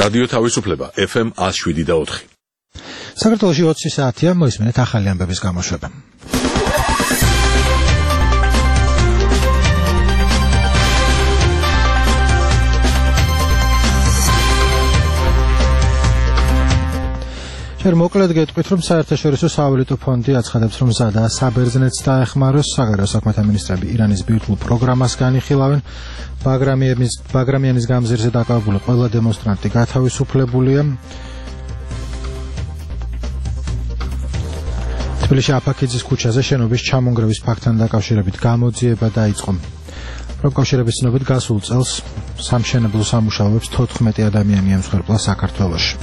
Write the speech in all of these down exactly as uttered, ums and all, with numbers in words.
რადიო თავისუფლება ეფ ემ one oh seven და four. საქართველოში ოცი საათია, მოისმენთ ახალი ამბების გამოშვება. ჯერ მოკლედ გეტყვით, რომ საერთაშორისო სავალუტო ფონდი აცხადებს, რომ მზადაა საბერძნეთს დაეხმაროს საგარეო საქმეთა მინისტრები ირანის ბირთვულ პროგრამას განიხილავენ. ბაგრამიანის გამზირზე დაკავებული ყველა დემონსტრანტი გათავისუფლებულია. თბილისში აფაქიძის ქუჩაზე შენობის ჩამონგრევის ფაქტთან დაკავშირებით გამოძიება დაიწყო. პროფკავშირების ცნობით გასულ წელს სამშენებლო სამუშაოებს თოთხმეტი ადამიანი ემსხვერპლა საქართველოში.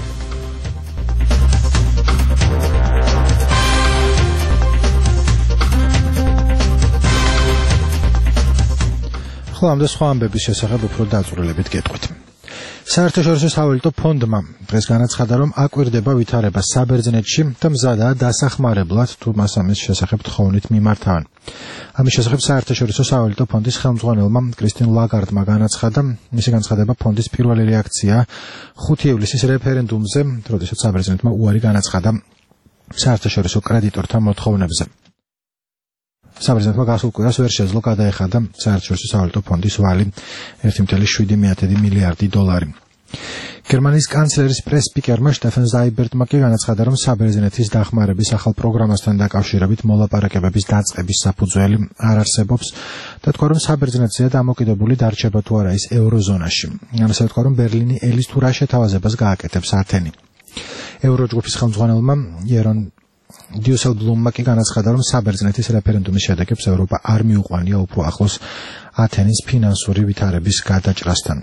ხოლო ამ და სხვა ამბების შესახებ უფრო დაწვრილებით გეტყვით. საერთაშორისო სავალუტო ფონდმა დღეს განაცხადა, რომ აკვირდება ვითარება საბერძნეთში და მზადაა დასახმარებლად თუ მას ამის შესახებ თხოვნით მიმართავენ. ამის შესახებ საერთაშორისო სავალუტო ფონდის ხელმძღვანელმა კრისტინ ლაგარდმა განაცხადა, მისი განცხადება ფონდის პირველი რეაქცია ხუთი ივლისის რეფერენდუმზე, როდესაც საბერძნეთმა უარი განაცხადა საერთაშორისო კრედიტორთა მოთხოვნებზე. საბერძნეთმა გასულ კვირას ვერ შეძლო გადაეხადა საერთაშორისო სავალუტო ფონდის ვალი ერთი წუთი შვიდი მილიარდი დოლარი. გერმანიის კანცლერის პრეს-სპიკერმა შტეფენ ზაიბერტმა კი განაცხადა, რომ საბერძნეთის დახმარების ახალ პროგრამასთან დაკავშირებით მოლაპარაკებების დაწყების საფუძველი არ არსებობს და თქვა, რომ საბერძნეთზეა დამოკიდებული დარჩება თუ არა ის ევროზონაში. ამასე თქვა, რომ ბერლინი ელის თუ რა შეთავაზებას გააკეთებს ათენი. ევროჯგუფის ხელმძღვანელმა იერონ დიუსელბლუმმა კი განაცხადა, რომ საბერძნეთის რეფერენდუმის შედეგებს ევროპა არ მიუყვანია უფრო ახლოს ათენის ფინანსური ვითარების გადაჭრასთან.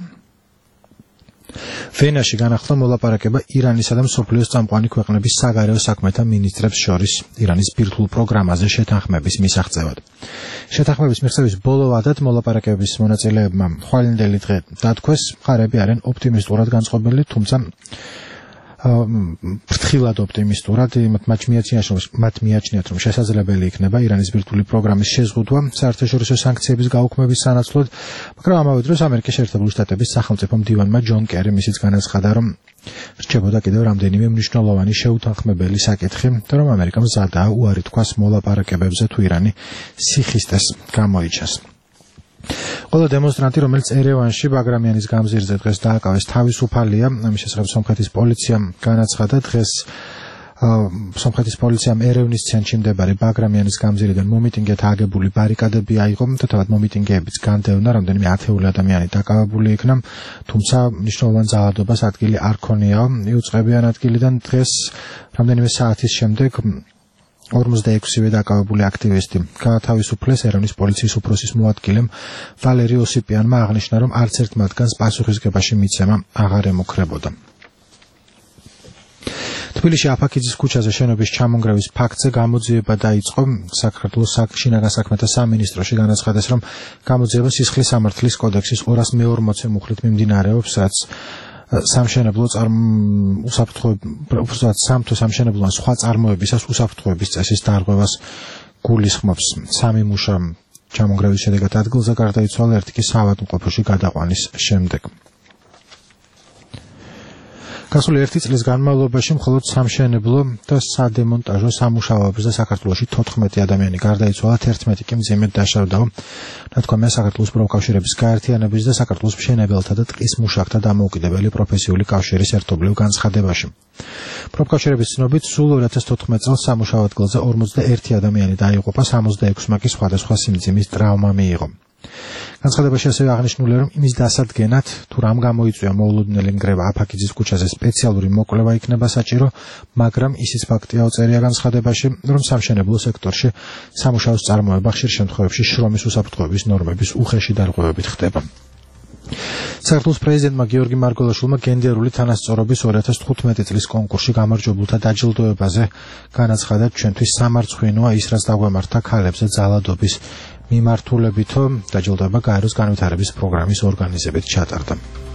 ვენაში განახლდა მოლაპარაკება ირანისა და მსოფლიოს წამყვანი ქვეყნების საგარეო საქმეთა მინისტრებს შორის ირანის ბირთვულ პროგრამაზე შეთანხმების მისაღწევად. შეთანხმების მიღწევის ბოლო ვადად მოლაპარაკებების მონაწილეებმა ხვალინდელი დღე დათქვეს, მხარეები არიან ოპტიმისტურად განწყობილი, თუმცა ფრთხილად ოპტიმისტურად მათ მიაჩნიათ, რომ შესაძლებელი იქნება ირანის ბირთვული პროგრამის შეზღუდვა საერთაშორისო სანქციების გაუქმების სანაცვლოდ, მაგრამ ამავე დროს ამერიკის შეერთებული შტატების სახელმწიფო მდივანმა ჯონ კერიმ ისიც განაცხადა, რომ რჩებოდა კიდევ რამდენიმე მნიშვნელოვანი შეუთანხმებელი საკითხი და რომ ამერიკამ მზადაა უარი თქვას მოლაპარაკებებზე თუ ირანი სიხისტეს გამოიჩას. ყველა დემონსტრანტი, რომელიც ერევანში ბაგრამიანის გამზირზე დღეს დააკავეს, თავისუფალია. ამის შესახებ სომხეთის პოლიციამ განაცხადა, დღეს სომხეთის პოლიციამ ერევნის ცენტრში მდებარე ბაგრამიანის გამზირიდან მომიტინგეთა აგებული ბარიკადები აიღო და თავად მომიტინგეებიც განდევნა, რამდენიმე ათეული ადამიანი დაკავებული იქნა, თუმცა მნიშვნელოვან ძალადობას ადგილი არ ქონიაო. იუწყებიან ადგილიდან დღეს რამდენიმე საათის შემდეგ ორმოცდაექვსივე დაკავებული აქტივისტი გაათავისუფლეს. ერევნის პოლიციის უფროსის მოადგილემ ვალერი ოსიპიანმა აღნიშნა, რომ არც ერთ მათგანს პასუხისგებაში მიცემა აღარ ემუქრებოდა. თბილისში აფაქიძის ქუჩაზე შენობის ჩამონგრევის ფაქტზე გამოძიება დაიწყო. საქართველოს შინაგან საქმეთა სამინისტროში განაცხადეს, რომ გამოძიება სისხლის სამართლის კოდექსის ორას მეორმოცე მუხლით მიმდინარეობს, რაც სამშენებლო უსაფრთხოების სამთო სამშენებლო ან სხვა წარმოებისას უსაფრთხოების წესის დარღვევას გულისხმობს. სამი მუშა ჩამონგრევის შედეგად ადგილზე გარდაიცვალა, ერთი კი საავადმყოფოში გადაყვანის შემდეგ. გასული ერთი წლის განმავლობაში მხოლოდ სამშენებლო და სადემონტაჟო სამუშაოებზე საქართველოში თოთხმეტი ადამიანი გარდაიცვალა, თერთმეტი კი მძიმედ დაშავდა. ნათქვამია საქართველოს პროფკავშირების გაერთიანების და საქართველოს მშენებელთა და ტყის მუშაკთა დამოუკიდებელი პროფესიული კავშირის ერთობლივ განცხადებაში. პროფკავშირების ცნობით, სულ ორი ათას თოთხმეტ წელს სამუშაო ადგილზე ორმოცდაერთი ადამიანი დაიღუპა, სამოცდაექვსმა კი სხვადასხვა სიმძიმის ტრავმა მიიღო. განცხადებაში ასევე აღნიშნულია, რომ იმის დასადგენად, თუ რამ გამოიწვია მოულოდნელი ნგრევა აფაქიძის ქუჩაზე, სპეციალური მოკვლევა იქნება საჭირო, მაგრამ ისიც ფაქტია უწერია განცხადებაში, რომ სამშენებლო სექტორში სამუშაოს წარმოება ხშირ შემთხვევებში შრომის უსაფრთხოების ნორმების უხეში დარღვევებით ხდება. საქართველოს პრეზიდენტმა გიორგი მარგველაშვილმა გენდერული თანასწორობის ორი ათას თხუთმეტი წლის კონკურსში გამარჯვებულთა დაჯილდოებაზე განაცხადა, ჩვენთვის სამარცხვინოა ის, რაც დაგვემართა ქალებზე ძალადობის მიმართულებითო დაჯილდოება გაეროს განვითარების პროგრამის ორგანიზებით ჩატარდა.